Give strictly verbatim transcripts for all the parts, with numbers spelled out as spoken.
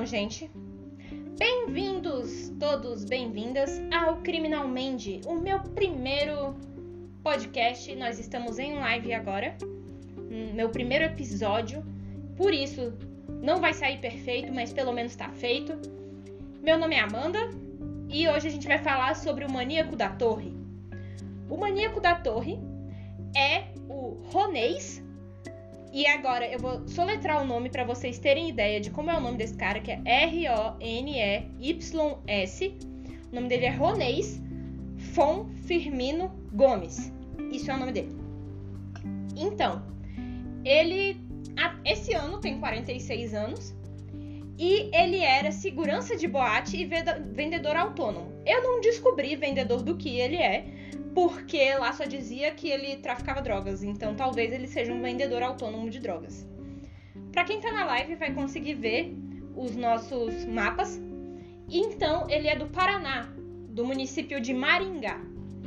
gente, bem-vindos todos, bem-vindas ao Criminalmente, o meu primeiro podcast. Nós estamos em live agora, meu primeiro episódio, por isso não vai sair perfeito, mas pelo menos tá feito. Meu nome é Amanda e hoje a gente vai falar sobre o Maníaco da Torre. O Maníaco da Torre é o Ronês. E agora eu vou soletrar o nome para vocês terem ideia de como é o nome desse cara, que é R O N E Y S. O nome dele é Ronês Fon Firmino Gomes. Isso é o nome dele. Então, ele esse ano tem quarenta e seis anos e ele era segurança de boate e vendedor autônomo. Eu não descobri vendedor do que ele é, porque lá só dizia que ele traficava drogas, então talvez ele seja um vendedor autônomo de drogas. Pra quem tá na live vai conseguir ver os nossos mapas. Então, ele é do Paraná, do município de Maringá.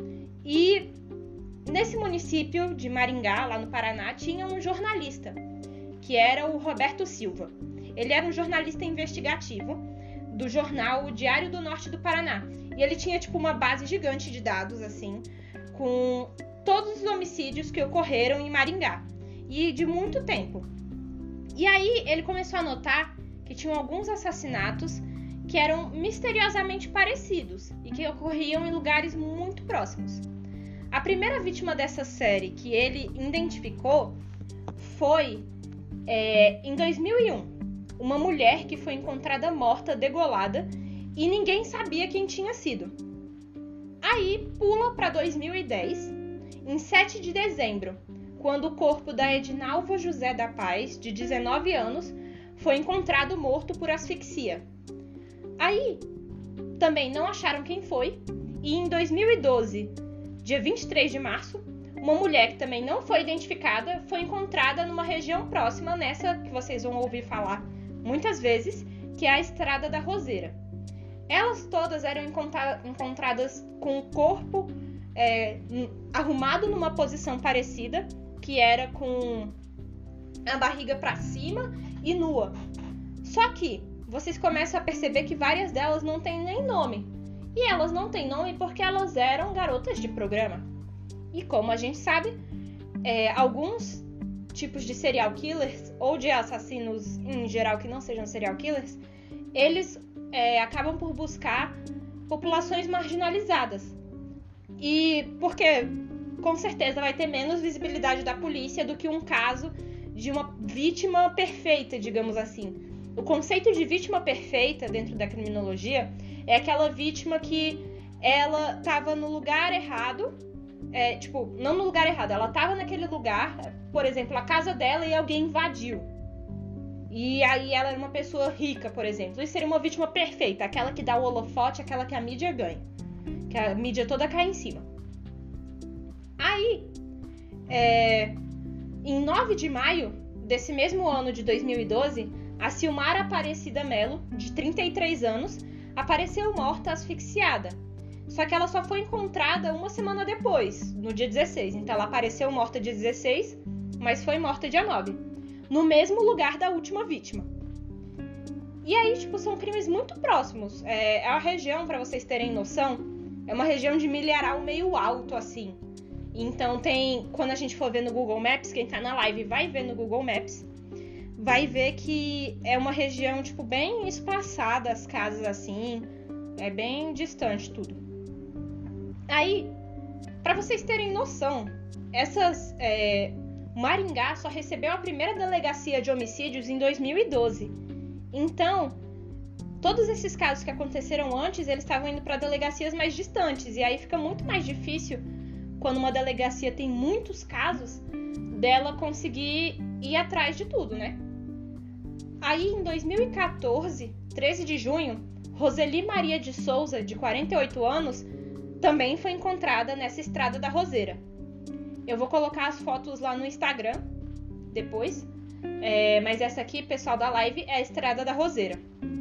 E nesse município de Maringá, lá no Paraná, tinha um jornalista, que era o Roberto Silva. Ele era um jornalista investigativo do jornal O Diário do Norte do Paraná. E ele tinha, tipo, uma base gigante de dados, assim, com todos os homicídios que ocorreram em Maringá. E de muito tempo. E aí, ele começou a notar que tinham alguns assassinatos que eram misteriosamente parecidos e que ocorriam em lugares muito próximos. A primeira vítima dessa série que ele identificou foi, é, em dois mil e um, uma mulher que foi encontrada morta, degolada, e ninguém sabia quem tinha sido. Aí pula para dois mil e dez, em sete de dezembro, quando o corpo da Edinalva José da Paz, de dezenove anos, foi encontrado morto por asfixia. Aí também não acharam quem foi, e em dois mil e doze, dia vinte e três de março, uma mulher que também não foi identificada foi encontrada numa região próxima, nessa que vocês vão ouvir falar muitas vezes, que é a Estrada da Roseira. Elas todas eram encontra- encontradas com o corpo é, arrumado numa posição parecida, que era com a barriga para cima e nua. Só que vocês começam a perceber que várias delas não têm nem nome. E elas não têm nome porque elas eram garotas de programa. E como a gente sabe, é, alguns tipos de serial killers, ou de assassinos em geral que não sejam serial killers, eles é, acabam por buscar populações marginalizadas. E porque com certeza vai ter menos visibilidade da polícia do que um caso de uma vítima perfeita, digamos assim. O conceito de vítima perfeita dentro da criminologia é aquela vítima que ela estava no lugar errado, é, tipo, não no lugar errado, ela estava naquele lugar, por exemplo, a casa dela, e alguém invadiu. E aí ela era uma pessoa rica, por exemplo. Isso seria uma vítima perfeita, aquela que dá o holofote, aquela que a mídia ganha, que a mídia toda cai em cima. Aí, é, em nove de maio desse mesmo ano de dois mil e doze, a Silmara Aparecida Melo, de trinta e três anos, apareceu morta asfixiada. Só que ela só foi encontrada uma semana depois, no dia dezesseis. Então ela apareceu morta dia dezesseis, mas foi morta dia nove. No mesmo lugar da última vítima. E aí, tipo, são crimes muito próximos. É, a região, pra vocês terem noção, é uma região de milharal meio alto, assim. Então tem, quando a gente for ver no Google Maps, quem tá na live vai ver no Google Maps, vai ver que é uma região, tipo, bem espaçada, as casas assim, é bem distante tudo. Aí, pra vocês terem noção, essas, é, Maringá só recebeu a primeira delegacia de homicídios em dois mil e doze. Então, todos esses casos que aconteceram antes, eles estavam indo para delegacias mais distantes, e aí fica muito mais difícil, quando uma delegacia tem muitos casos, dela conseguir ir atrás de tudo, né? Aí, em dois mil e quatorze, treze de junho, Roseli Maria de Souza, de quarenta e oito anos, também foi encontrada nessa Estrada da Roseira. Eu vou colocar as fotos lá no Instagram depois, é, mas essa aqui, pessoal da live, é a Estrada da Roseira.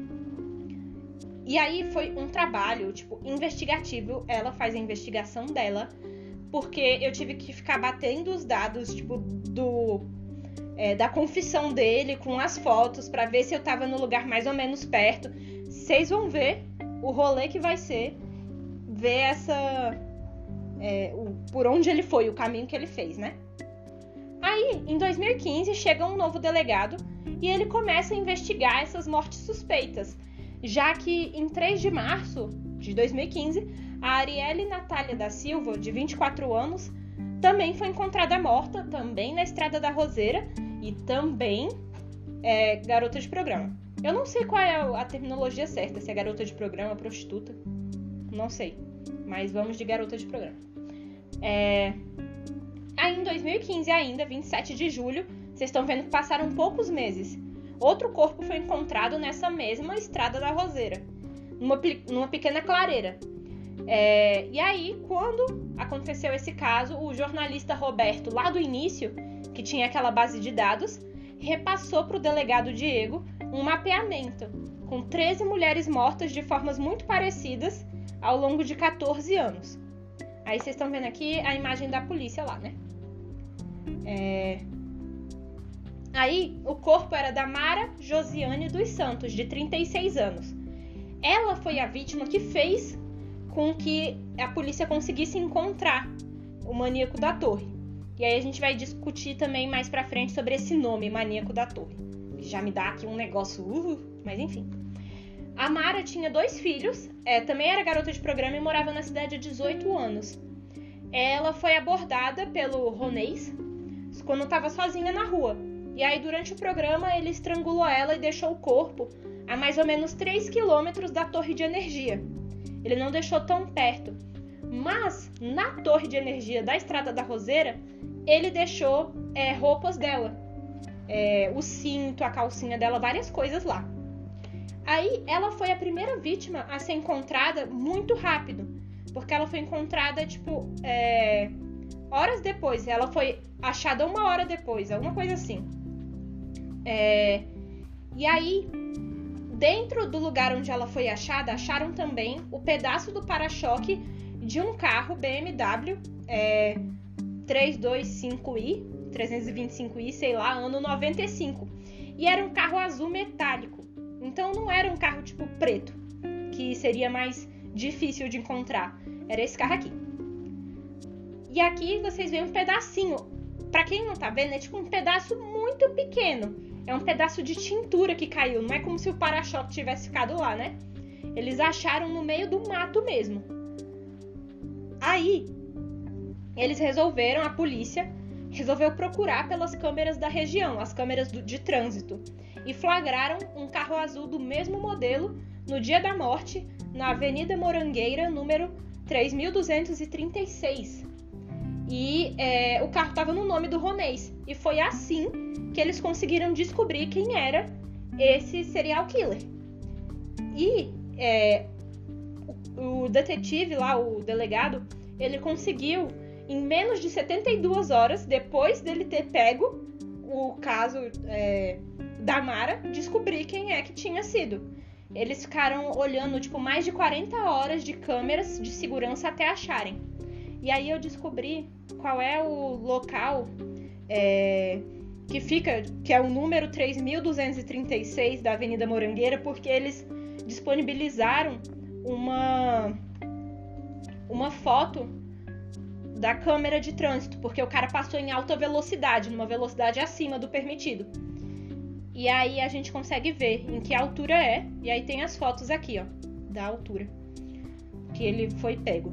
E aí foi um trabalho, tipo, investigativo. Ela faz a investigação dela, porque eu tive que ficar batendo os dados, tipo, do é, da confissão dele com as fotos pra ver se eu tava no lugar mais ou menos perto. Vocês vão ver o rolê que vai ser ver essa... É, o, por onde ele foi, o caminho que ele fez, né? Aí, em dois mil e quinze, chega um novo delegado e ele começa a investigar essas mortes suspeitas, já que em três de março de dois mil e quinze, a Arielle Natália da Silva, de vinte e quatro anos, também foi encontrada morta, também na Estrada da Roseira e também é, garota de programa. Eu não sei qual é a terminologia certa, se é garota de programa, prostituta, não sei, mas vamos de garota de programa. É... Aí em dois mil e quinze ainda, vinte e sete de julho, vocês estão vendo que passaram poucos meses. Outro corpo foi encontrado nessa mesma Estrada da Roseira, numa, numa pequena clareira. É, e aí, quando aconteceu esse caso, o jornalista Roberto, lá do início, que tinha aquela base de dados, repassou para o delegado Diego um mapeamento com treze mulheres mortas de formas muito parecidas ao longo de quatorze anos. Aí vocês estão vendo aqui a imagem da polícia lá, né? É... Aí, o corpo era da Mara Josiane dos Santos, de trinta e seis anos. Ela foi a vítima que fez com que a polícia conseguisse encontrar o maníaco da torre. E aí a gente vai discutir também mais pra frente sobre esse nome, maníaco da torre. Já me dá aqui um negócio, uh, mas enfim. A Mara tinha dois filhos, é, também era garota de programa e morava na cidade há dezoito anos. Ela foi abordada pelo Ronês quando estava sozinha na rua. E aí, durante o programa, ele estrangulou ela e deixou o corpo a mais ou menos três quilômetros da torre de energia. Ele não deixou tão perto. Mas, na torre de energia da Estrada da Roseira, ele deixou é, roupas dela. É, o cinto, a calcinha dela, várias coisas lá. Aí, ela foi a primeira vítima a ser encontrada muito rápido. Porque ela foi encontrada, tipo, é, horas depois. Ela foi achada uma hora depois, alguma coisa assim. É, e aí, dentro do lugar onde ela foi achada, acharam também o pedaço do para-choque de um carro B M W é, trezentos e vinte e cinco i, trezentos e vinte e cinco i, sei lá, ano noventa e cinco. E era um carro azul metálico. Então não era um carro tipo preto, que seria mais difícil de encontrar. Era esse carro aqui. E aqui vocês veem um pedacinho. Pra quem não tá vendo, é tipo um pedaço muito pequeno. É um pedaço de tintura que caiu. Não é como se o para-choque tivesse ficado lá, né? Eles acharam no meio do mato mesmo. Aí, eles resolveram, a polícia resolveu procurar pelas câmeras da região, as câmeras do, de trânsito. E flagraram um carro azul do mesmo modelo no dia da morte, na Avenida Morangueira, número três mil duzentos e trinta e seis. E é, o carro estava no nome do Ronês. E foi assim que eles conseguiram descobrir quem era esse serial killer. E é, o, o detetive lá, o delegado, ele conseguiu, em menos de setenta e duas horas, depois dele ter pego o caso é, da Mara, descobrir quem é que tinha sido. Eles ficaram olhando, tipo, mais de quarenta horas de câmeras de segurança até acharem. E aí eu descobri qual é o local é, que fica, que é o número três mil duzentos e trinta e seis da Avenida Morangueira, porque eles disponibilizaram uma, uma foto da câmera de trânsito, porque o cara passou em alta velocidade, numa velocidade acima do permitido. E aí a gente consegue ver em que altura é, e aí tem as fotos aqui, ó, da altura que ele foi pego.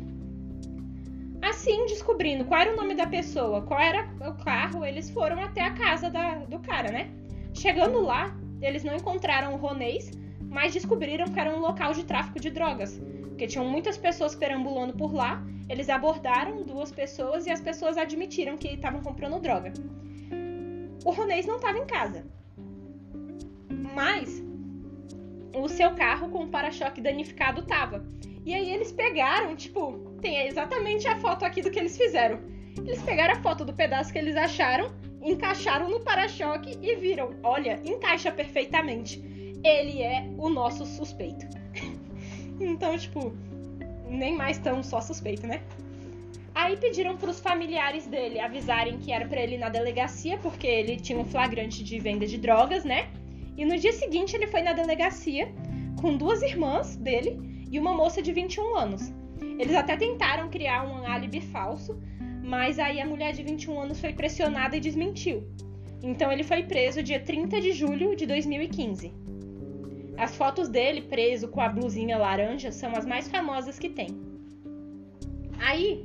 Assim, descobrindo qual era o nome da pessoa, qual era o carro, eles foram até a casa da, do cara, né? Chegando lá, eles não encontraram o Ronês, mas descobriram que era um local de tráfico de drogas, porque tinham muitas pessoas perambulando por lá. Eles abordaram duas pessoas e as pessoas admitiram que estavam comprando droga. O Ronês não estava em casa, mas o seu carro com o para-choque danificado estava. E aí eles pegaram, tipo, tem exatamente a foto aqui do que eles fizeram. Eles pegaram a foto do pedaço que eles acharam, encaixaram no para-choque e viram, olha, encaixa perfeitamente. Ele é o nosso suspeito. Então, tipo, nem mais tão só suspeito, né? Aí pediram para os familiares dele avisarem que era para ele ir na delegacia, porque ele tinha um flagrante de venda de drogas, né? E no dia seguinte ele foi na delegacia com duas irmãs dele e uma moça de vinte e um anos. Eles até tentaram criar um álibi falso, mas aí a mulher de vinte e um anos foi pressionada e desmentiu. Então ele foi preso dia trinta de julho de dois mil e quinze. As fotos dele preso com a blusinha laranja são as mais famosas que tem. Aí,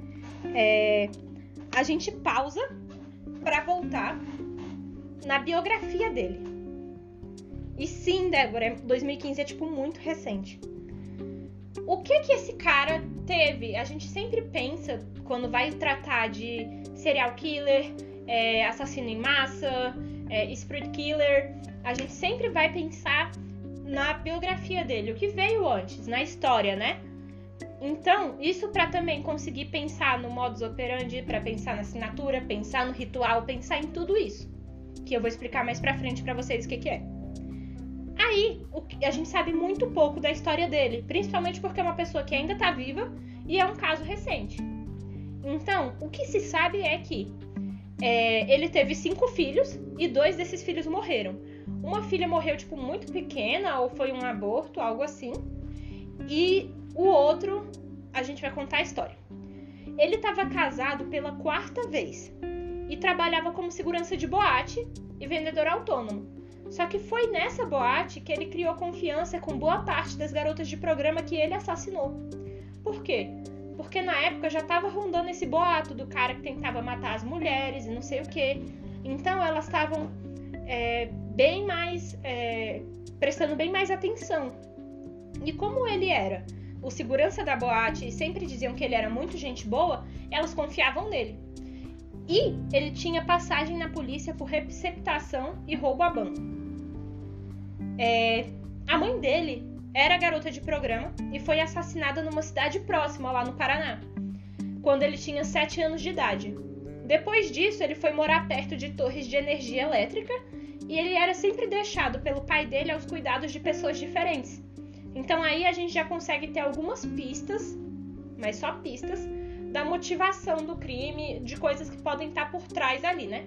é, a gente pausa para voltar na biografia dele. E sim, Débora, dois mil e quinze é tipo muito recente. O que que esse cara teve? A gente sempre pensa, quando vai tratar de serial killer, é, assassino em massa, é, street killer, a gente sempre vai pensar na biografia dele, o que veio antes, na história, né? Então, isso para também conseguir pensar no modus operandi, para pensar na assinatura, pensar no ritual, pensar em tudo isso, que eu vou explicar mais pra frente pra vocês o que que é. Aí, o que, a gente sabe muito pouco da história dele, principalmente porque é uma pessoa que ainda tá viva e é um caso recente. Então, o que se sabe é que é, ele teve cinco filhos e dois desses filhos morreram. Uma filha morreu, tipo, muito pequena, ou foi um aborto, algo assim. E o outro, a gente vai contar a história. Ele estava casado pela quarta vez e trabalhava como segurança de boate e vendedor autônomo. Só que foi nessa boate que ele criou confiança com boa parte das garotas de programa que ele assassinou. Por quê? Porque na época já estava rondando esse boato do cara que tentava matar as mulheres e não sei o quê. Então elas estavam é, bem mais... É, prestando bem mais atenção. E como ele era o segurança da boate e sempre diziam que ele era muito gente boa, elas confiavam nele. E ele tinha passagem na polícia por receptação e roubo a banco. É, a mãe dele era garota de programa e foi assassinada numa cidade próxima, lá no Paraná, quando ele tinha sete anos de idade. Depois disso, ele foi morar perto de torres de energia elétrica e ele era sempre deixado pelo pai dele aos cuidados de pessoas diferentes. Então aí a gente já consegue ter algumas pistas, mas só pistas, da motivação do crime, de coisas que podem estar por trás ali, né?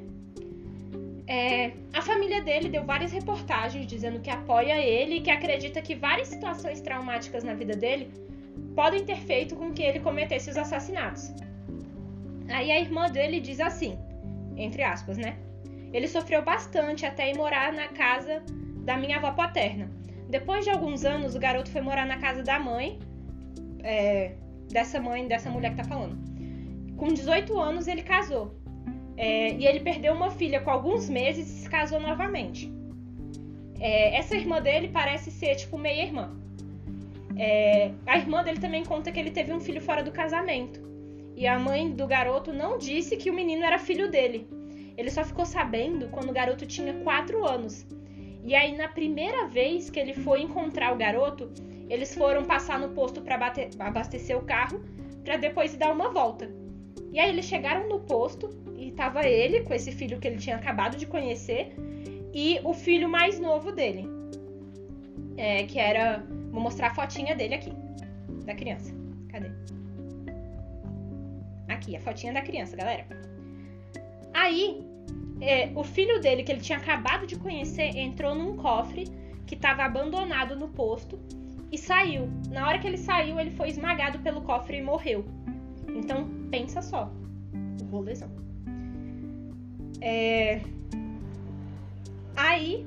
É, a família dele deu várias reportagens dizendo que apoia ele e que acredita que várias situações traumáticas na vida dele podem ter feito com que ele cometesse os assassinatos. Aí a irmã dele diz assim, entre aspas, né? Ele sofreu bastante até ir morar na casa da minha avó paterna. Depois de alguns anos, o garoto foi morar na casa da mãe, é, dessa mãe, dessa mulher que tá falando. Com dezoito anos, ele casou. É, e ele perdeu uma filha com alguns meses e se casou novamente. É, essa irmã dele parece ser, tipo, meia-irmã. É, a irmã dele também conta que ele teve um filho fora do casamento. E a mãe do garoto não disse que o menino era filho dele. Ele só ficou sabendo quando o garoto tinha quatro anos. E aí, na primeira vez que ele foi encontrar o garoto, eles foram passar no posto para abastecer o carro, para depois ir dar uma volta. E aí, eles chegaram no posto e tava ele, com esse filho que ele tinha acabado de conhecer, e o filho mais novo dele. É, que era... Vou mostrar a fotinha dele aqui, da criança. Cadê? Aqui, a fotinha da criança, galera. Aí... É, o filho dele, que ele tinha acabado de conhecer, entrou num cofre que estava abandonado no posto e saiu. Na hora que ele saiu, ele foi esmagado pelo cofre e morreu. Então, pensa só. O rolezão. É... Aí,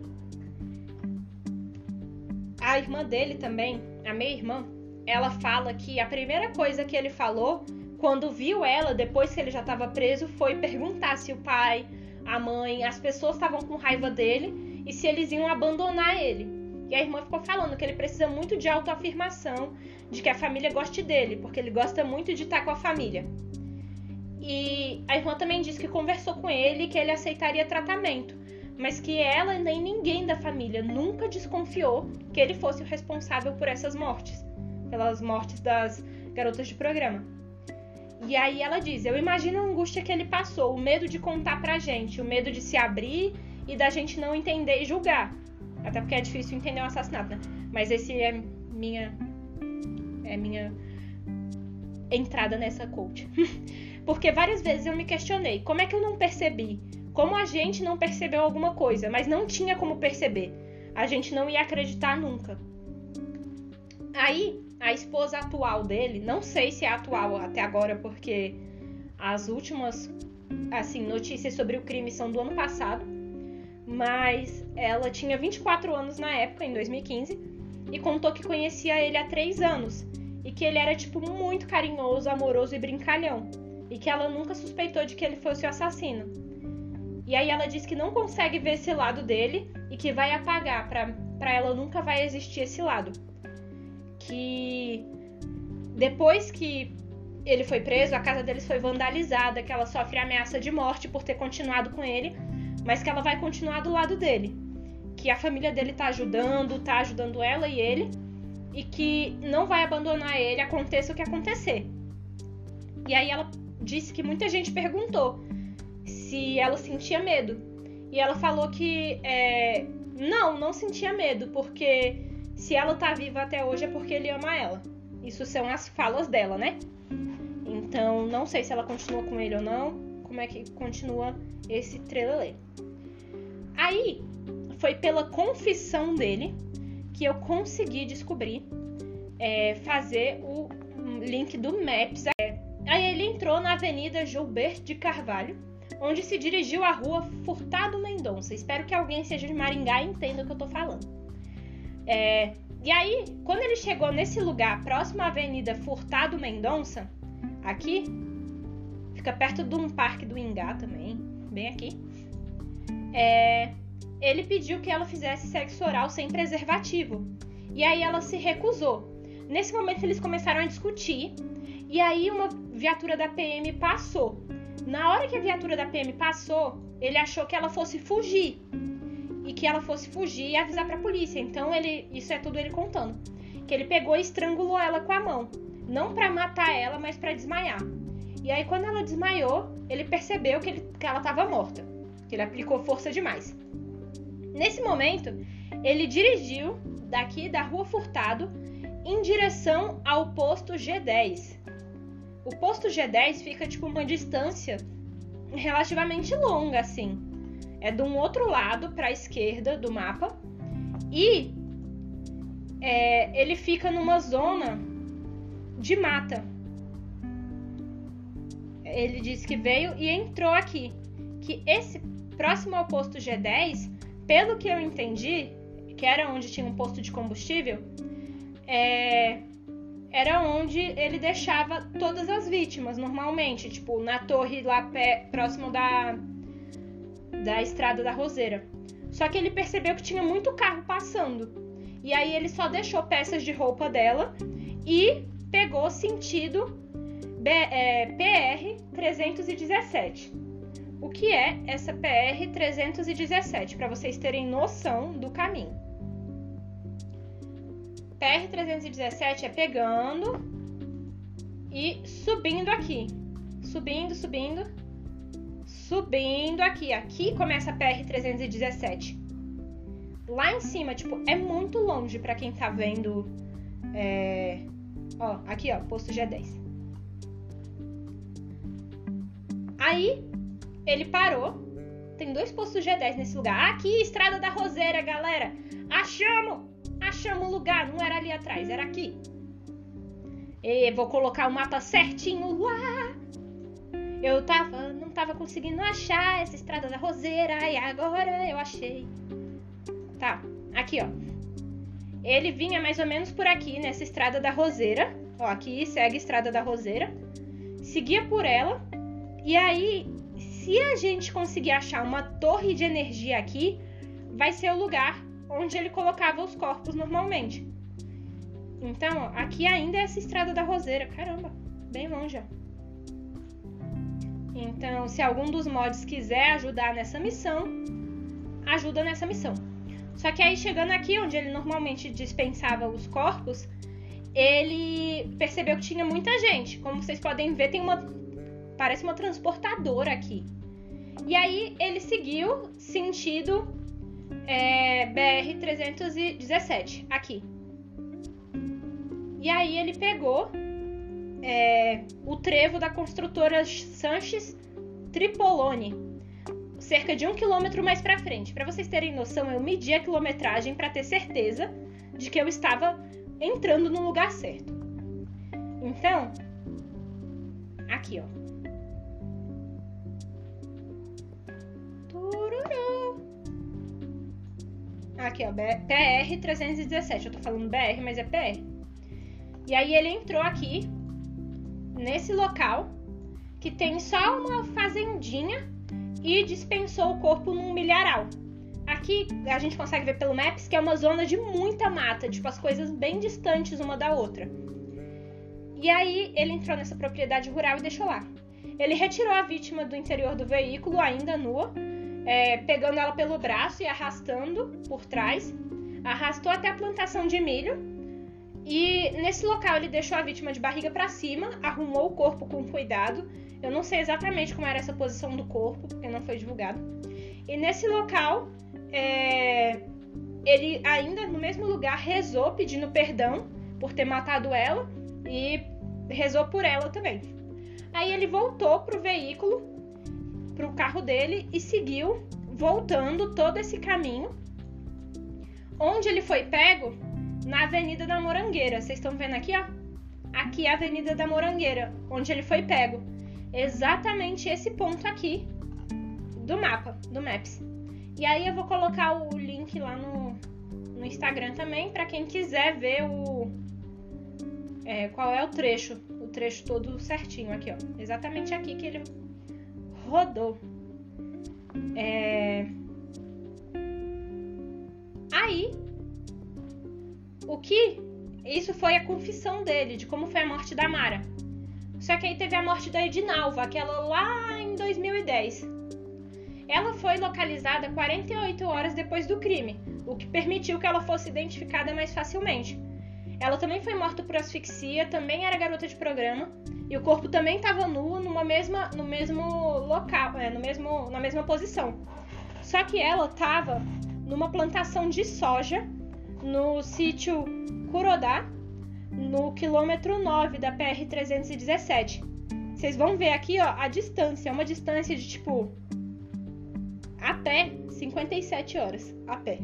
a irmã dele também, a meia-irmã, ela fala que a primeira coisa que ele falou, quando viu ela, depois que ele já estava preso, foi perguntar se o pai... a mãe, as pessoas estavam com raiva dele e se eles iam abandonar ele. E a irmã ficou falando que ele precisa muito de autoafirmação, de que a família goste dele, porque ele gosta muito de estar com a família. E a irmã também disse que conversou com ele e que ele aceitaria tratamento, mas que ela nem ninguém da família nunca desconfiou que ele fosse o responsável por essas mortes, pelas mortes das garotas de programa. E aí ela diz, eu imagino a angústia que ele passou, o medo de contar pra gente, o medo de se abrir e da gente não entender e julgar. Até porque é difícil entender um assassinato, né? Mas esse é minha... É minha... entrada nessa coach. Porque várias vezes eu me questionei, como é que eu não percebi? Como a gente não percebeu alguma coisa, mas não tinha como perceber. A gente não ia acreditar nunca. Aí, a esposa atual dele, não sei se é atual até agora, porque as últimas assim, notícias sobre o crime são do ano passado, mas ela tinha vinte e quatro anos na época, em dois mil e quinze, e contou que conhecia ele há três anos, e que ele era, tipo, muito carinhoso, amoroso e brincalhão, e que ela nunca suspeitou de que ele fosse o assassino. E aí ela diz que não consegue ver esse lado dele, e que vai apagar, pra, pra ela nunca vai existir esse lado. Que depois que ele foi preso, a casa deles foi vandalizada, que ela sofre ameaça de morte por ter continuado com ele, mas que ela vai continuar do lado dele. Que a família dele tá ajudando, tá ajudando ela e ele, e que não vai abandonar ele, aconteça o que acontecer. E aí ela disse que muita gente perguntou se ela sentia medo. E ela falou que é, não, não sentia medo, porque se ela tá viva até hoje é porque ele ama ela. Isso são as falas dela, né? Então, não sei se ela continua com ele ou não, como é que continua esse trelelê. Aí, foi pela confissão dele que eu consegui descobrir, é, fazer o link do Maps. Aí ele entrou na Avenida Gilberto de Carvalho, onde se dirigiu à rua Furtado Mendonça. Espero que alguém seja de Maringá e entenda o que eu tô falando. É, e aí, quando ele chegou nesse lugar, próximo à Avenida Furtado Mendonça, aqui, fica perto de um parque do Ingá também, bem aqui, é, ele pediu que ela fizesse sexo oral sem preservativo. E aí ela se recusou. Nesse momento eles começaram a discutir, e aí uma viatura da P M passou. Na hora que a viatura da P M passou, ele achou que ela fosse fugir. E que ela fosse fugir e avisar pra polícia. Então, ele, isso é tudo ele contando. Que ele pegou e estrangulou ela com a mão. Não pra matar ela, mas pra desmaiar. E aí, quando ela desmaiou, ele percebeu que, ele, que ela tava morta. Que ele aplicou força demais. Nesse momento, ele dirigiu daqui da Rua Furtado em direção ao posto G dez. O posto G dez fica, tipo, uma distância relativamente longa, assim. É de um outro lado, para a esquerda do mapa. E é, ele fica numa zona de mata. Ele disse que veio e entrou aqui. Que esse, próximo ao posto G dez, pelo que eu entendi, que era onde tinha um posto de combustível, é, era onde ele deixava todas as vítimas, normalmente. Tipo, na torre lá pé, próximo da... da Estrada da Roseira. Só que ele percebeu que tinha muito carro passando. E aí ele só deixou peças de roupa dela e pegou sentido B, é, P R trezentos e dezessete. O que é essa P R trezentos e dezessete? Para vocês terem noção do caminho. P R trezentos e dezessete é pegando e subindo aqui. Subindo, subindo. Subindo aqui. Aqui começa a P R trezentos e dezessete. Lá em cima, tipo, é muito longe pra quem tá vendo. É... Ó, aqui, ó, posto G dez. Aí, ele parou. Tem dois postos G dez nesse lugar. Aqui, Estrada da Roseira, galera. Achamos! Achamos o lugar. Não era ali atrás, era aqui. E vou colocar o mapa certinho lá. Eu tava, não tava conseguindo achar essa Estrada da Roseira e agora eu achei. Tá, aqui ó. Ele vinha mais ou menos por aqui, nessa Estrada da Roseira. Ó, aqui segue a Estrada da Roseira. Seguia por ela. E aí, se a gente conseguir achar uma torre de energia aqui, vai ser o lugar onde ele colocava os corpos normalmente. Então, ó, aqui ainda é essa Estrada da Roseira. Caramba, bem longe, ó. Então, se algum dos mods quiser ajudar nessa missão, ajuda nessa missão. Só que aí, chegando aqui, onde ele normalmente dispensava os corpos, ele percebeu que tinha muita gente. Como vocês podem ver, tem uma... parece uma transportadora aqui. E aí, ele seguiu sentido é, B R trezentos e dezessete, aqui. E aí, ele pegou... é, o trevo da construtora Sanches Tripolone, cerca de um quilômetro mais pra frente. Para vocês terem noção, eu medi a quilometragem para ter certeza de que eu estava entrando no lugar certo. Então, aqui, ó. Tururu. Aqui, ó, P R trezentos e dezessete. Eu tô falando B R, mas é P R. E aí ele entrou aqui, nesse local, que tem só uma fazendinha, e dispensou o corpo num milharal. Aqui a gente consegue ver pelo Maps que é uma zona de muita mata, tipo as coisas bem distantes uma da outra. E aí ele entrou nessa propriedade rural e deixou lá. Ele retirou a vítima do interior do veículo, ainda nua, é, pegando ela pelo braço e arrastando por trás. Arrastou até a plantação de milho. E nesse local ele deixou a vítima de barriga para cima, arrumou o corpo com cuidado. Eu não sei exatamente como era essa posição do corpo, porque não foi divulgado. E nesse local, é, ele ainda no mesmo lugar rezou pedindo perdão por ter matado ela e rezou por ela também. Aí ele voltou pro veículo, pro carro dele e seguiu voltando todo esse caminho. Onde ele foi pego? Na Avenida da Morangueira. Vocês estão vendo aqui, ó? Aqui é a Avenida da Morangueira, onde ele foi pego. Exatamente esse ponto aqui do mapa, do Maps. E aí eu vou colocar o link lá no, no Instagram também, para quem quiser ver o é, qual é o trecho, o trecho todo certinho aqui, ó. Exatamente aqui que ele rodou. É... Aí, o que... Isso foi a confissão dele, de como foi a morte da Mara. Só que aí teve a morte da Edinalva, aquela lá em dois mil e dez. Ela foi localizada quarenta e oito horas depois do crime, o que permitiu que ela fosse identificada mais facilmente. Ela também foi morta por asfixia, também era garota de programa, e o corpo também estava nu numa mesma, no mesmo local, é, no mesmo, na mesma posição. Só que ela estava numa plantação de soja no sítio Kurodá, no quilômetro nove da P R trezentos e dezessete. Vocês vão ver aqui, ó, a distância, é uma distância de tipo a pé, cinquenta e sete horas a pé.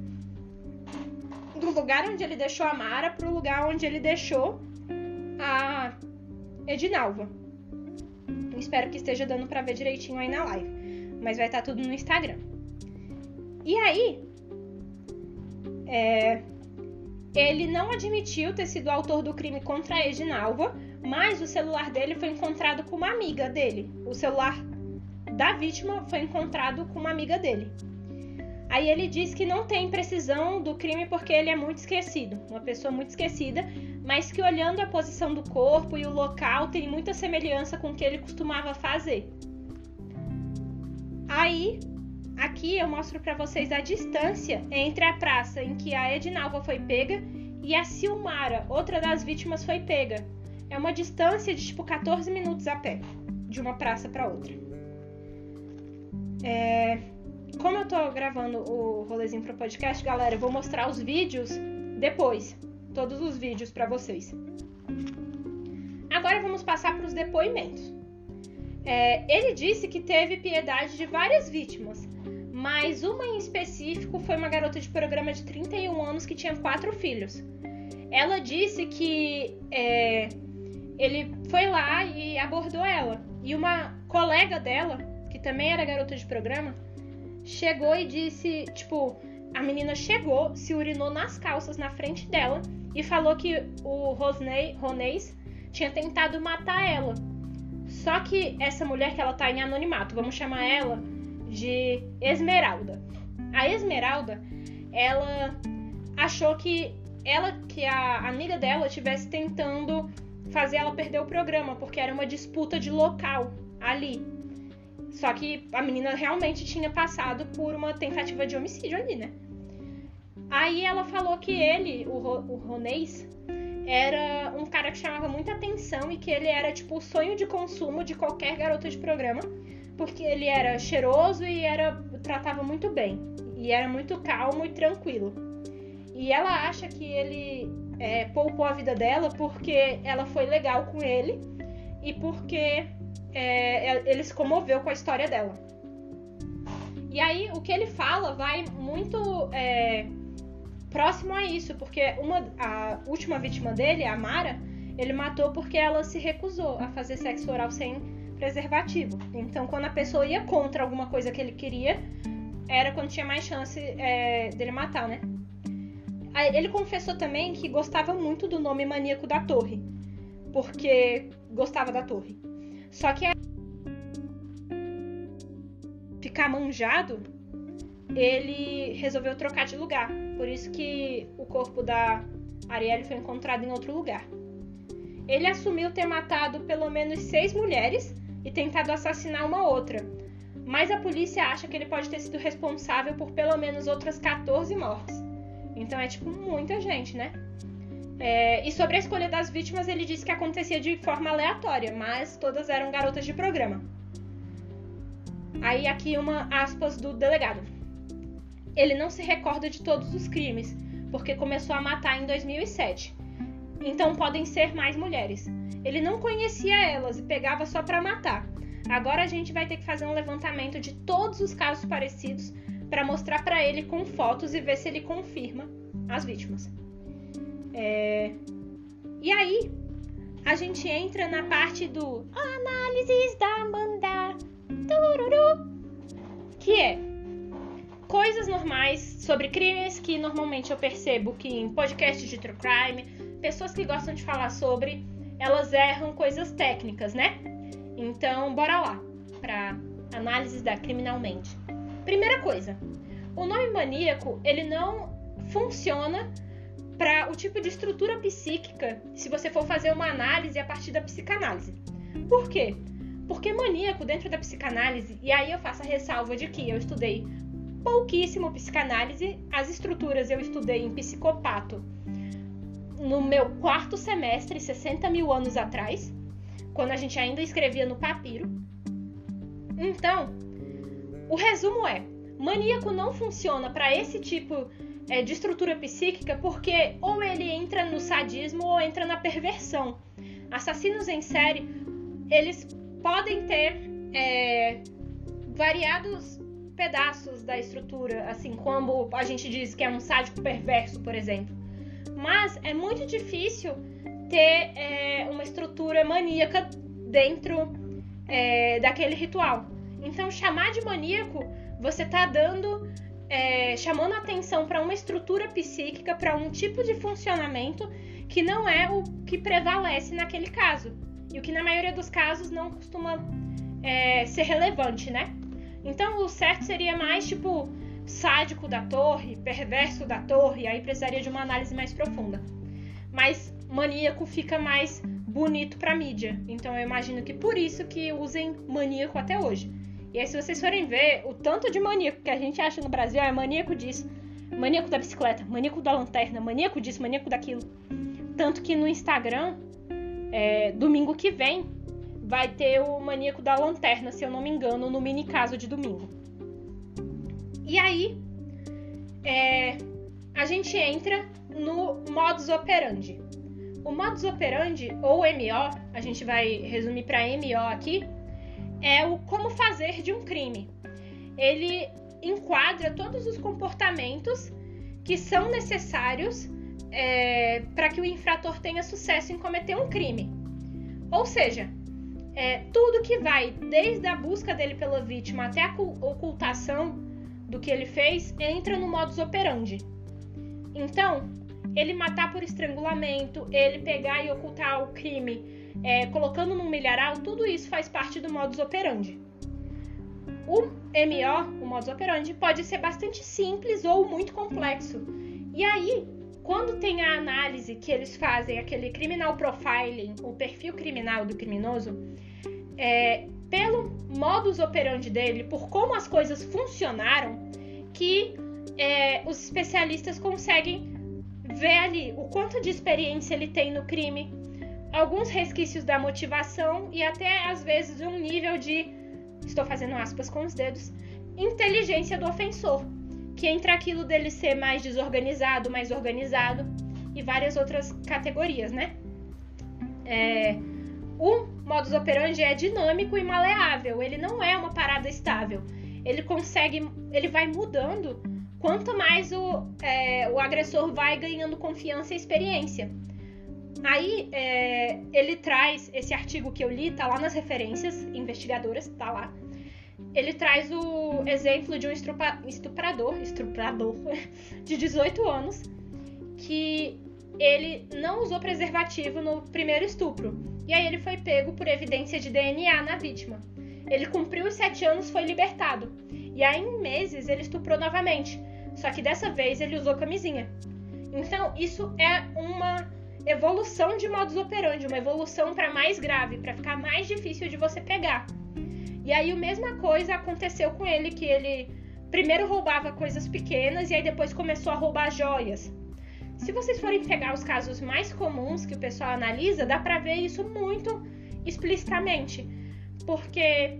Do lugar onde ele deixou a Mara pro lugar onde ele deixou a Edinalva. Espero que esteja dando pra ver direitinho aí na live, mas vai estar tudo no Instagram. E aí, é, ele não admitiu ter sido o autor do crime contra a Edinalva, mas o celular dele foi encontrado com uma amiga dele. O celular da vítima foi encontrado com uma amiga dele. Aí ele diz que não tem precisão do crime porque ele é muito esquecido, uma pessoa muito esquecida, mas que olhando a posição do corpo e o local tem muita semelhança com o que ele costumava fazer. Aí, aqui eu mostro para vocês a distância entre a praça em que a Edinalva foi pega e a Silmara, outra das vítimas, foi pega. É uma distância de tipo quatorze minutos a pé, de uma praça para outra. É... Como eu tô gravando o rolezinho pro podcast, galera, eu vou mostrar os vídeos depois. Todos os vídeos para vocês. Agora vamos passar para os depoimentos. É, ele disse que teve piedade de várias vítimas, mas uma em específico foi uma garota de programa de trinta e um anos que tinha quatro filhos. Ela disse que é, ele foi lá e abordou ela. E uma colega dela, que também era garota de programa, chegou e disse, tipo, a menina chegou, se urinou nas calças na frente dela e falou que o Rosnei, Ronês tinha tentado matar ela. Só que essa mulher, que ela tá em anonimato, vamos chamar ela de Esmeralda. A Esmeralda, ela achou que ela, que a amiga dela estivesse tentando fazer ela perder o programa, porque era uma disputa de local ali. Só que a menina realmente tinha passado por uma tentativa de homicídio ali, né? Aí ela falou que ele, o, Ro, o Ronês, era um cara que chamava muita atenção e que ele era tipo o sonho de consumo de qualquer garota de programa, porque ele era cheiroso e era, tratava muito bem, e era muito calmo e tranquilo. E ela acha que ele é, poupou a vida dela porque ela foi legal com ele e porque é, ele se comoveu com a história dela. E aí, o que ele fala vai muito é, próximo a isso, porque uma, a última vítima dele, a Mara, ele matou porque ela se recusou a fazer sexo oral sem preservativo. Então, quando a pessoa ia contra alguma coisa que ele queria, era quando tinha mais chance é, dele matar, né? Ele confessou também que gostava muito do nome Maníaco da Torre, porque gostava da torre. Só que ficar manjado, ele resolveu trocar de lugar. Por isso que o corpo da Arielle foi encontrado em outro lugar. Ele assumiu ter matado pelo menos seis mulheres e tentado assassinar uma outra. Mas a polícia acha que ele pode ter sido responsável por pelo menos outras quatorze mortes. Então é tipo muita gente, né? É, e sobre a escolha das vítimas, ele disse que acontecia de forma aleatória, mas todas eram garotas de programa. Aí aqui uma aspas do delegado. Ele não se recorda de todos os crimes, porque começou a matar em dois mil e sete. Então podem ser mais mulheres. Ele não conhecia elas e pegava só pra matar. Agora a gente vai ter que fazer um levantamento de todos os casos parecidos para mostrar para ele com fotos e ver se ele confirma as vítimas. É... E aí, a gente entra na parte do análises da Amanda, tururu, que é coisas normais sobre crimes que normalmente eu percebo que em podcasts de true crime, pessoas que gostam de falar sobre, elas erram coisas técnicas, né? Então, bora lá para análises da Criminalmente. Primeira coisa, o nome maníaco, ele não funciona para o tipo de estrutura psíquica se você for fazer uma análise a partir da psicanálise. Por quê? Porque maníaco dentro da psicanálise, e aí eu faço a ressalva de que eu estudei pouquíssimo psicanálise, as estruturas eu estudei em psicopato no meu quarto semestre, sessenta mil anos atrás, quando a gente ainda escrevia no papiro. Então, o resumo é, maníaco não funciona para esse tipo é, de estrutura psíquica porque ou ele entra no sadismo ou entra na perversão. Assassinos em série, eles podem ter é, variados pedaços da estrutura, assim como a gente diz que é um sádico perverso, por exemplo. Mas é muito difícil ter é, uma estrutura maníaca dentro é, daquele ritual. Então, chamar de maníaco, você está dando, é, chamando a atenção para uma estrutura psíquica, para um tipo de funcionamento que não é o que prevalece naquele caso. E o que na maioria dos casos não costuma é, ser relevante, né? Então, o certo seria mais, tipo, sádico da torre, perverso da torre, aí precisaria de uma análise mais profunda. Mas maníaco fica mais bonito para mídia. Então, eu imagino que por isso que usem maníaco até hoje. E aí, se vocês forem ver, o tanto de maníaco que a gente acha no Brasil é maníaco disso, maníaco da bicicleta, maníaco da lanterna, maníaco disso, maníaco daquilo. Tanto que no Instagram, é, domingo que vem, vai ter o maníaco da lanterna, se eu não me engano, no mini caso de domingo. E aí, é, a gente entra no modus operandi. O modus operandi, ou M O, a gente vai resumir para M O aqui, é o como fazer de um crime. Ele enquadra todos os comportamentos que são necessários é, para que o infrator tenha sucesso em cometer um crime. Ou seja, é, tudo que vai desde a busca dele pela vítima até a ocultação do que ele fez entra no modus operandi. Então, ele matar por estrangulamento, ele pegar e ocultar o crime É, colocando num milharal, tudo isso faz parte do modus operandi. O M O, o modus operandi, pode ser bastante simples ou muito complexo. E aí, quando tem a análise que eles fazem, aquele criminal profiling, o perfil criminal do criminoso, é, pelo modus operandi dele, por como as coisas funcionaram, que é, os especialistas conseguem ver ali o quanto de experiência ele tem no crime, alguns resquícios da motivação e até, às vezes, um nível de, estou fazendo aspas com os dedos, inteligência do ofensor, que entra aquilo dele ser mais desorganizado, mais organizado, e várias outras categorias, né? É, o modus operandi é dinâmico e maleável, ele não é uma parada estável. Ele consegue, ele vai mudando quanto mais o, é, o agressor vai ganhando confiança e experiência. Aí, é, ele traz, esse artigo que eu li, tá lá nas referências investigadoras, tá lá. Ele traz o exemplo de um estrupa, estuprador, estuprador de dezoito anos, que ele não usou preservativo no primeiro estupro. E aí ele foi pego por evidência de D N A na vítima. Ele cumpriu os sete anos e foi libertado. E aí, em meses, ele estuprou novamente. Só que dessa vez ele usou camisinha. Então, isso é uma evolução de modus operandi, uma evolução para mais grave, para ficar mais difícil de você pegar. E aí, a mesma coisa aconteceu com ele, que ele primeiro roubava coisas pequenas e aí depois começou a roubar joias. Se vocês forem pegar os casos mais comuns que o pessoal analisa, dá pra ver isso muito explicitamente. Porque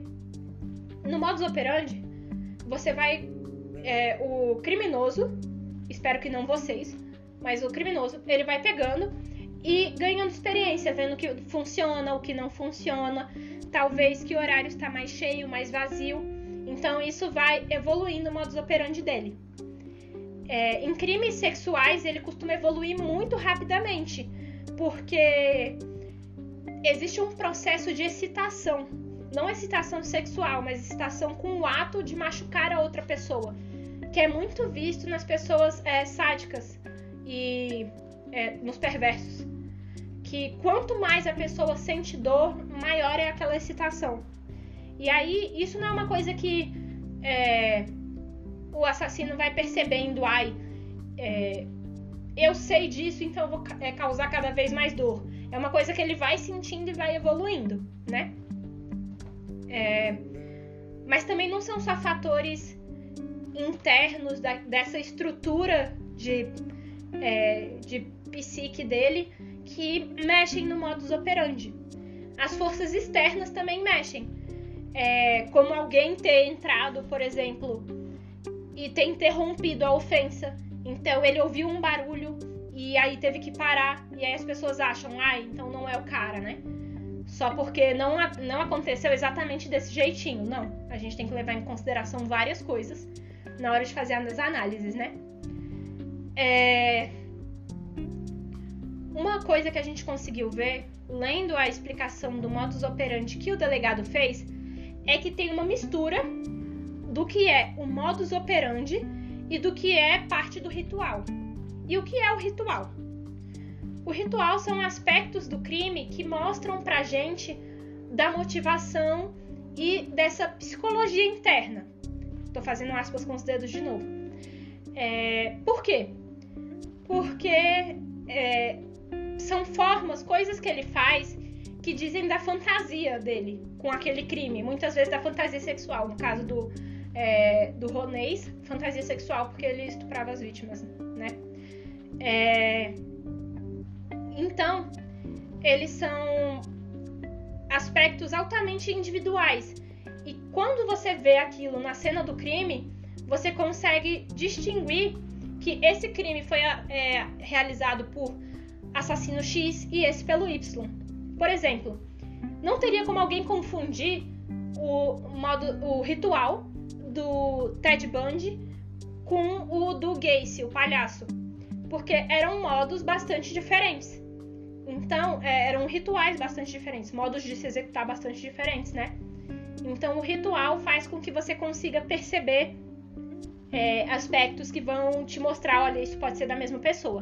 no modus operandi, você vai... É, o criminoso, espero que não vocês, mas o criminoso, ele vai pegando e ganhando experiência, vendo o que funciona, o que não funciona, talvez que horário está mais cheio, mais vazio. Então isso vai evoluindo o modus operandi dele. É, em crimes sexuais, ele costuma evoluir muito rapidamente, porque existe um processo de excitação. Não excitação sexual, mas excitação com o ato de machucar a outra pessoa, que é muito visto nas pessoas é, sádicas e é, nos perversos. Que quanto mais a pessoa sente dor, maior é aquela excitação. E aí, isso não é uma coisa que... É, o assassino vai percebendo, ai, é, eu sei disso, então eu vou é, causar cada vez mais dor. É uma coisa que ele vai sentindo e vai evoluindo, né? É, mas também não são só fatores internos da, dessa estrutura de, é, de psique dele que mexem no modus operandi. As forças externas também mexem. É, como alguém ter entrado, por exemplo... e ter interrompido a ofensa. Então ele ouviu um barulho e aí teve que parar. E aí as pessoas acham, ah, então não é o cara, né? Só porque não, não aconteceu exatamente desse jeitinho. Não, a gente tem que levar em consideração várias coisas na hora de fazer as análises, né? É... Uma coisa que a gente conseguiu ver, lendo a explicação do modus operandi que o delegado fez, é que tem uma mistura do que é o modus operandi e do que é parte do ritual. E o que é o ritual? O ritual são aspectos do crime que mostram pra gente da motivação e dessa psicologia interna. Tô fazendo aspas com os dedos de novo. É, por quê? Porque é, são formas, coisas que ele faz que dizem da fantasia dele com aquele crime. Muitas vezes da fantasia sexual, no caso do É, do Ronês, fantasia sexual, porque ele estuprava as vítimas, né? É, então, eles são aspectos altamente individuais. E quando você vê aquilo na cena do crime, você consegue distinguir que esse crime foi é, realizado por assassino X e esse pelo Y. Por exemplo, não teria como alguém confundir o, modo, o ritual do Ted Bundy com o do Gacy, o palhaço, porque eram modos bastante diferentes. Então, é, eram rituais bastante diferentes, modos de se executar bastante diferentes, né? Então, o ritual faz com que você consiga perceber é, aspectos que vão te mostrar, olha, isso pode ser da mesma pessoa.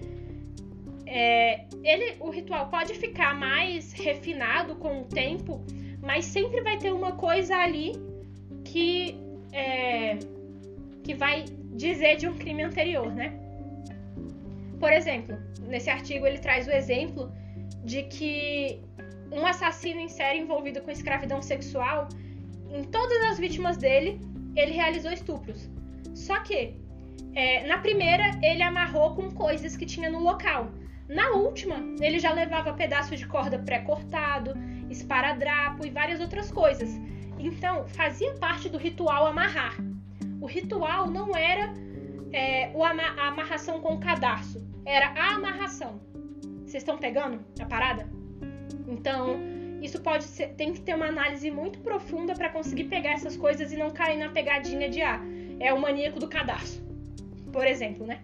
É, ele, o ritual pode ficar mais refinado com o tempo, mas sempre vai ter uma coisa ali que É, que vai dizer de um crime anterior, né? Por exemplo, nesse artigo ele traz o exemplo de que um assassino em série envolvido com escravidão sexual, em todas as vítimas dele, ele realizou estupros. Só que, é, na primeira, ele amarrou com coisas que tinha no local. Na última, ele já levava pedaço de corda pré-cortado, esparadrapo e várias outras coisas. Então, fazia parte do ritual amarrar. O ritual não era é, a amarração com o cadarço. era a amarração. Vocês estão pegando a parada? Então, isso pode ser, tem que ter uma análise muito profunda para conseguir pegar essas coisas e não cair na pegadinha de, ah, é o maníaco do cadarço, por exemplo, né?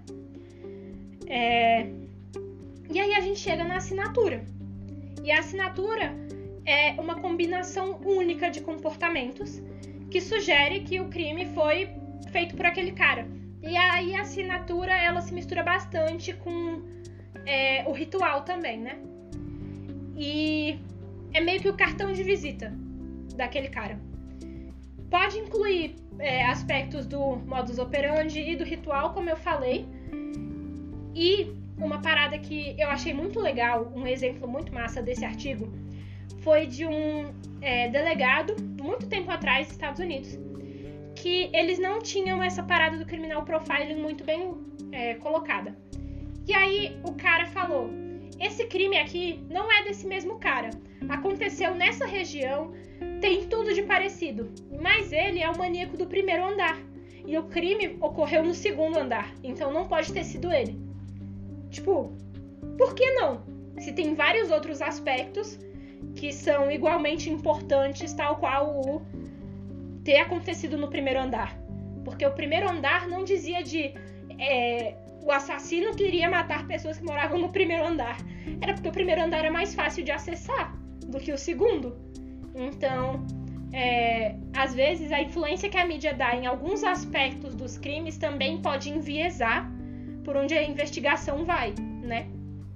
É... E aí a gente chega na assinatura. E a assinatura é uma combinação única de comportamentos que sugere que o crime foi feito por aquele cara. E aí a assinatura, ela se mistura bastante com é, o ritual também, né? E é meio que o cartão de visita daquele cara. Pode incluir é, aspectos do modus operandi e do ritual, como eu falei. E uma parada que eu achei muito legal, um exemplo muito massa desse artigo, foi de um é, delegado, muito tempo atrás, nos Estados Unidos, que eles não tinham essa parada do criminal profiling muito bem é, colocada. E aí o cara falou, esse crime aqui não é desse mesmo cara, aconteceu nessa região, tem tudo de parecido, mas ele é o maníaco do primeiro andar, e o crime ocorreu no segundo andar, então não pode ter sido ele. Tipo, por que não? Se tem vários outros aspectos que são igualmente importantes, tal qual o ter acontecido no primeiro andar. Porque o primeiro andar não dizia de é, o assassino queria matar pessoas que moravam no primeiro andar. Era porque o primeiro andar era mais fácil de acessar do que o segundo. Então, é, às vezes a influência que a mídia dá em alguns aspectos dos crimes também pode enviesar por onde a investigação vai, né?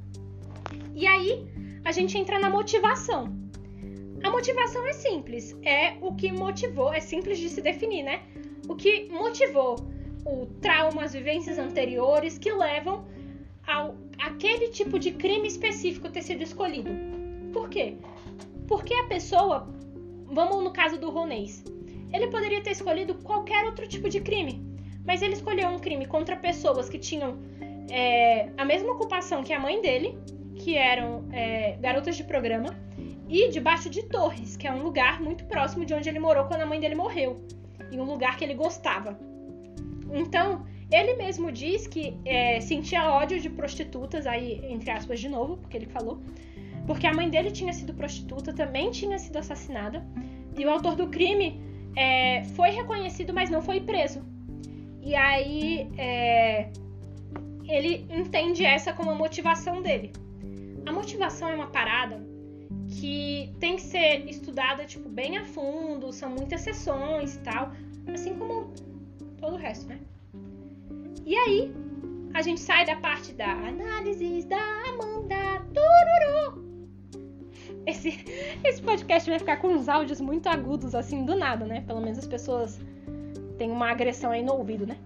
E aí, a gente entra na motivação. A motivação é simples, é o que motivou, é simples de se definir, né? O que motivou o trauma, as vivências anteriores que levam ao aquele tipo de crime específico ter sido escolhido. Por quê? Porque a pessoa, vamos no caso do Ronês, ele poderia ter escolhido qualquer outro tipo de crime, mas ele escolheu um crime contra pessoas que tinham é, a mesma ocupação que a mãe dele, que eram é, garotas de programa, e debaixo de Torres, que é um lugar muito próximo de onde ele morou quando a mãe dele morreu, e um lugar que ele gostava. Então, ele mesmo diz que é, sentia ódio de prostitutas, aí entre aspas de novo, porque ele falou, porque a mãe dele tinha sido prostituta, também tinha sido assassinada, e o autor do crime é, foi reconhecido, mas não foi preso. E aí, é, ele entende essa como a motivação dele. A motivação é uma parada que tem que ser estudada, tipo, bem a fundo, são muitas sessões e tal, assim como todo o resto, né? E aí, a gente sai da parte da análise da Amanda Tururu. Esse, esse podcast vai ficar com uns áudios muito agudos, assim, do nada, né? Pelo menos as pessoas têm uma agressão aí no ouvido, né?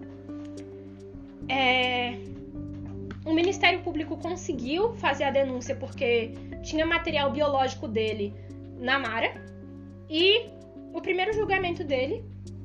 É... O Ministério Público conseguiu fazer a denúncia porque tinha material biológico dele na Mara. E o primeiro julgamento dele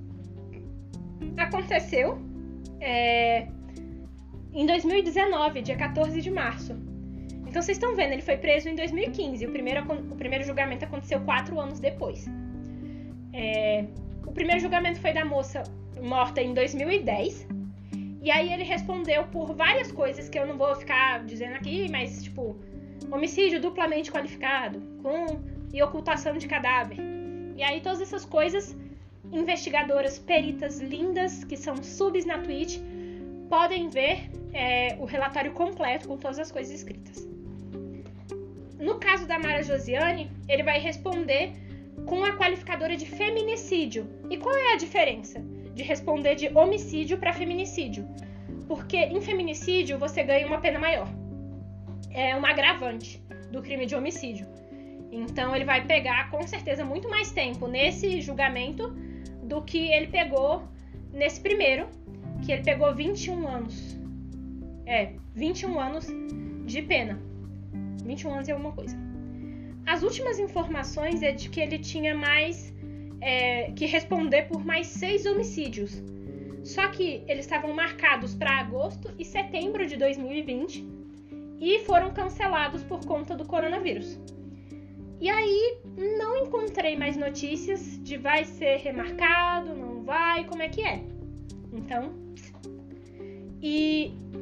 aconteceu é, em dois mil e dezenove, dia quatorze de março. Então vocês estão vendo, ele foi preso em dois mil e quinze. O primeiro, o primeiro julgamento aconteceu quatro anos depois. É, o primeiro julgamento foi da moça morta em dois mil e dez. E aí ele respondeu por várias coisas que eu não vou ficar dizendo aqui, mas tipo, homicídio duplamente qualificado, com e ocultação de cadáver. E aí todas essas coisas, investigadoras, peritas lindas, que são subs na Twitch, podem ver é, o relatório completo com todas as coisas escritas. No caso da Mara Josiane, ele vai responder com a qualificadora de feminicídio. E qual é a diferença de responder de homicídio para feminicídio? Porque em feminicídio você ganha uma pena maior. É um agravante do crime de homicídio. Então ele vai pegar com certeza muito mais tempo nesse julgamento do que ele pegou nesse primeiro, que ele pegou vinte e um anos. É, vinte e um anos de pena. vinte e um anos e alguma coisa. As últimas informações é de que ele tinha mais é, que responder por mais seis homicídios. Só que eles estavam marcados para agosto e setembro de dois mil e vinte e foram cancelados por conta do coronavírus. E aí não encontrei mais notícias de vai ser remarcado, não vai, como é que é. Então, e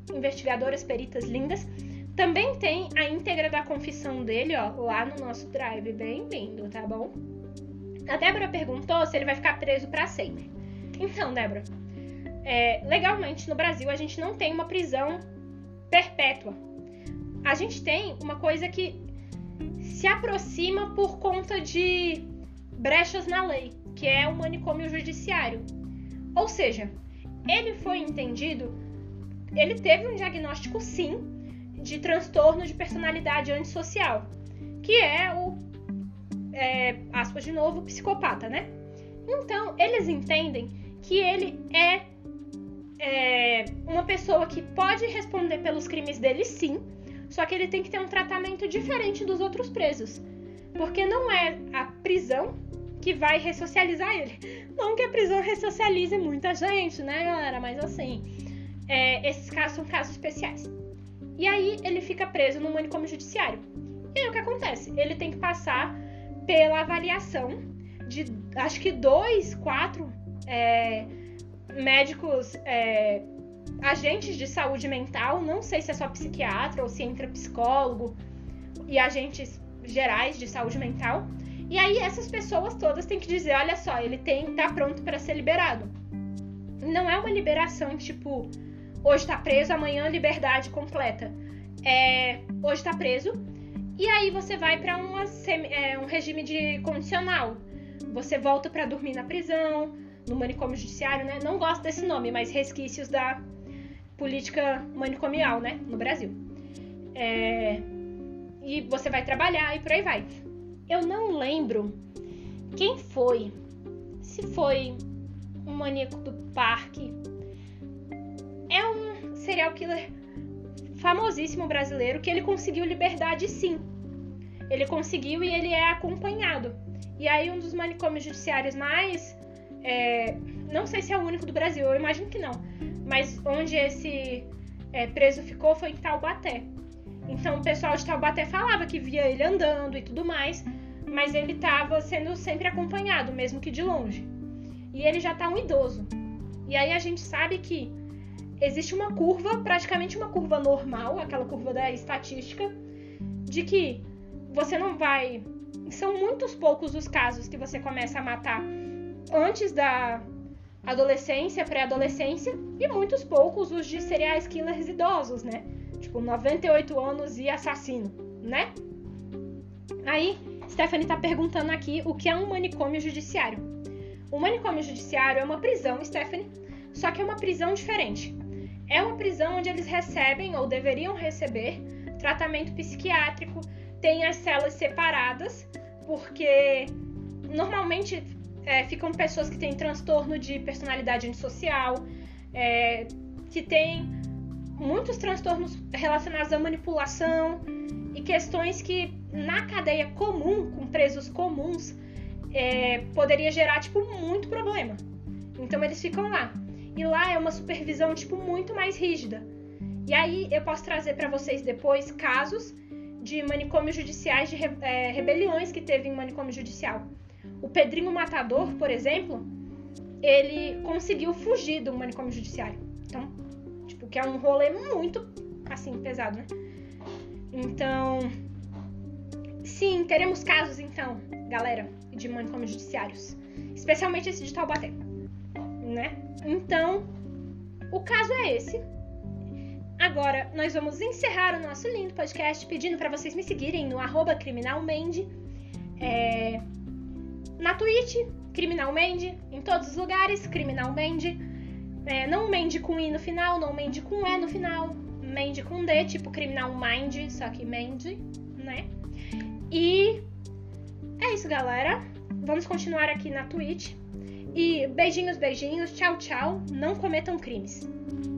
investigadoras, peritas lindas. Também tem a íntegra da confissão dele, ó, lá no nosso drive. Bem-vindo, tá bom? A Débora perguntou se ele vai ficar preso pra sempre. Então, Débora, é, legalmente no Brasil a gente não tem uma prisão perpétua. A gente tem uma coisa que se aproxima por conta de brechas na lei, que é o manicômio judiciário. Ou seja, ele foi entendido, ele teve um diagnóstico, sim, de transtorno de personalidade antissocial, que é o, é, aspas de novo, psicopata, né? Então, eles entendem que ele é, é uma pessoa que pode responder pelos crimes dele, sim, só que ele tem que ter um tratamento diferente dos outros presos, porque não é a prisão que vai ressocializar ele. Não que a prisão ressocialize muita gente, né, galera? Mas assim, é, esses casos são casos especiais. E aí ele fica preso no manicômio judiciário. E aí o que acontece? Ele tem que passar pela avaliação de, acho que dois, quatro é, médicos, é, agentes de saúde mental, não sei se é só psiquiatra ou se entra psicólogo e agentes gerais de saúde mental. E aí essas pessoas todas têm que dizer, olha só, ele tem, tá pronto para ser liberado. Não é uma liberação tipo, hoje tá preso, amanhã liberdade completa. É, hoje tá preso, e aí você vai para é, um regime de condicional. Você volta para dormir na prisão, no manicômio judiciário, né? Não gosto desse nome, mas resquícios da política manicomial, né? No Brasil. É, e você vai trabalhar e por aí vai. Eu não lembro quem foi. Se foi um maníaco do parque. É um serial killer famosíssimo brasileiro que ele conseguiu liberdade, sim. Ele conseguiu e ele é acompanhado. E aí um dos manicômios judiciários mais... É, não sei se é o único do Brasil, eu imagino que não. Mas onde esse é, preso ficou foi em Taubaté. Então o pessoal de Taubaté falava que via ele andando e tudo mais, mas ele estava sendo sempre acompanhado, mesmo que de longe. E ele já está um idoso. E aí a gente sabe que existe uma curva, praticamente uma curva normal, aquela curva da estatística, de que você não vai... São muitos poucos os casos que você começa a matar antes da adolescência, pré-adolescência, e muitos poucos os de serial killers idosos, né? Tipo, noventa e oito anos e assassino, né? Aí, Stephanie tá perguntando aqui o que é um manicômio judiciário. O manicômio judiciário é uma prisão, Stephanie, só que é uma prisão diferente. É uma prisão onde eles recebem, ou deveriam receber, tratamento psiquiátrico, tem as celas separadas, porque normalmente é, ficam pessoas que têm transtorno de personalidade antissocial, é, que têm muitos transtornos relacionados à manipulação e questões que na cadeia comum, com presos comuns, é, poderia gerar tipo, muito problema. Então eles ficam lá. E lá é uma supervisão tipo, muito mais rígida. E aí eu posso trazer para vocês depois casos de manicômios judiciais, de re, é, rebeliões que teve em manicômio judicial. O Pedrinho Matador, por exemplo, ele conseguiu fugir do manicômio judiciário. Então, tipo, que é um rolê muito, assim, pesado, né? Então, sim, teremos casos, então, galera, de manicômios judiciários. Especialmente esse de Taubaté, né? Então, o caso é esse. Agora, nós vamos encerrar o nosso lindo podcast pedindo para vocês me seguirem no arroba criminalmende, é, na Twitch, criminalmende, em todos os lugares, criminalmende, é, não mende com i no final, não mende com e no final, mende com d, tipo criminal mind, só que mende, né? E é isso, galera. Vamos continuar aqui na Twitch. E beijinhos, beijinhos, tchau, tchau. Não cometam crimes.